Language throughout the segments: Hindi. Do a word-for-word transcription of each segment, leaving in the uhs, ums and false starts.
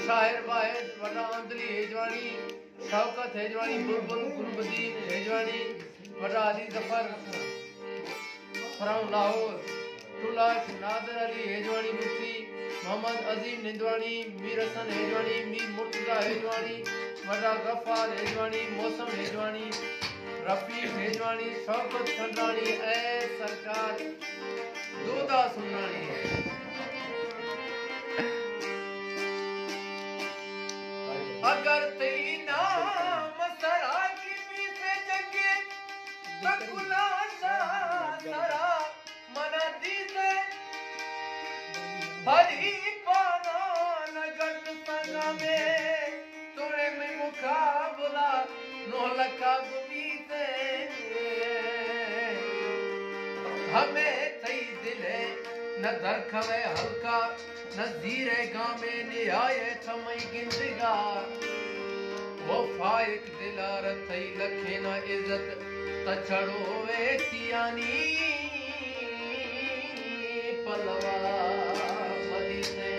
शाहिर वाहिद वटा अंदली हेजवानी शौकत हेजवानी बुलबुल गुलबदीन हेजवानी वटा अली जफर फ्रॉम लाहौर तुलाश नादर अली हेजवानी मुफ्ती मोहम्मद अजीम निंदवानी मीर हसन हेजवानी मीर मुर्तजा हेजवानी वटा गफ्फार हेजवानी मौसम हेजवानी रफीक हेजवानी शौकत खंडानी ए सरकार दूधा सुनानी है अगर तेरी नाम सरा की पीछे जगे बकुला सरा मना दीजे हरी पाना नगर संगा में तुरे में मुकाबला नो लका गुमीते हमें तई दिले न दरखवे हल्का नज़ीरे गामे निहाय थमई गिंदगा वो फाइक दिलार थई लखे न इज्जत तछड़ो वे तियानी पलवा मदीने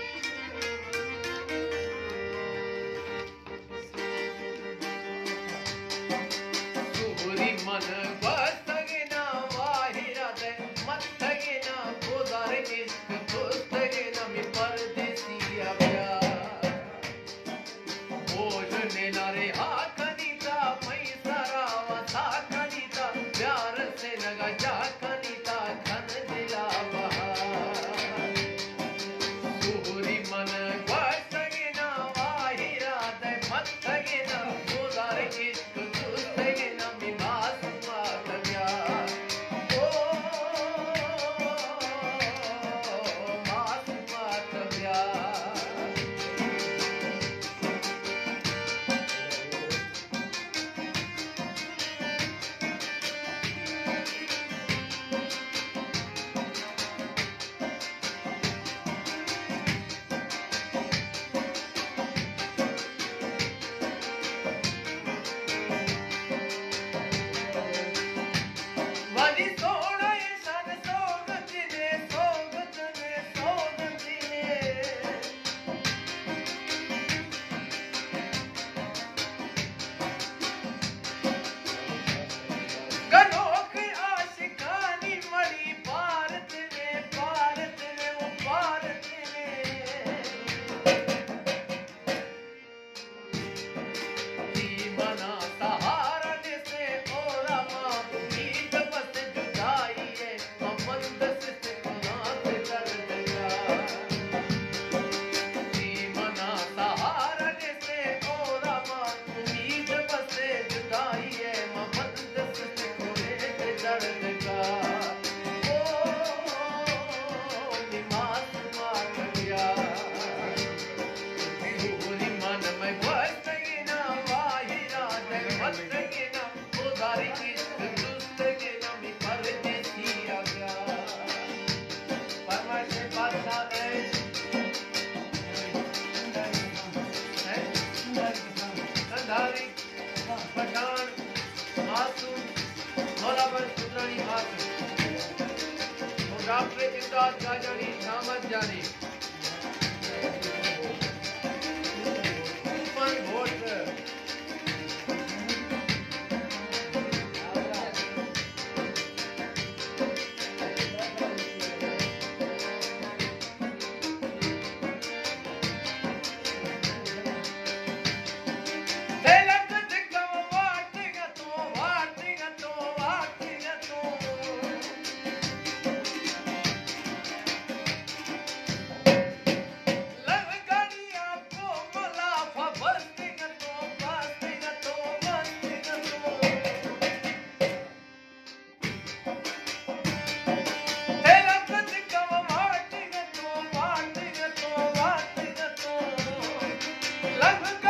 सुहरी मन बसगना वाहिरा दे मथगना गोदार इश्क दोस्तगना मी परदेसिया प्यार बोझ ने नारे आखनीता पैसरा वसा खनीता प्यार से नगा जा खनीता खन दिला बहार सुहरी मन बसगना वाहिरा दे मथगना गोदार इश्क दोस्तगना मी मासूमा प्यार ओ मासूमा प्यार वाली सोना सन सोगत ने सोगत ने सोगत ने गनोख आशिकानी मड़ी भारत ने भारत ने वो भारत ने दीवाना सहारा से ओरा मां उम्मीद बस जुदाई है मोहम्मद से खुदा से दर्द का दीवाना सहारा से ओरा मां उम्मीद बस जुदाई है मोहम्मद से खुदा से दर्द का ओ निमास मार गया पूरी मन में बसगना वाहिरा दे मसगना उदारी इश्क दुस्तगना मी परदेसिया गया फरमाइश बादशाह है कंधारी पठान मासूम मौला पर सुदरानी मासूम और डॉक्टर इमदाद गाजानी शामत जानी ऊपर वोट Love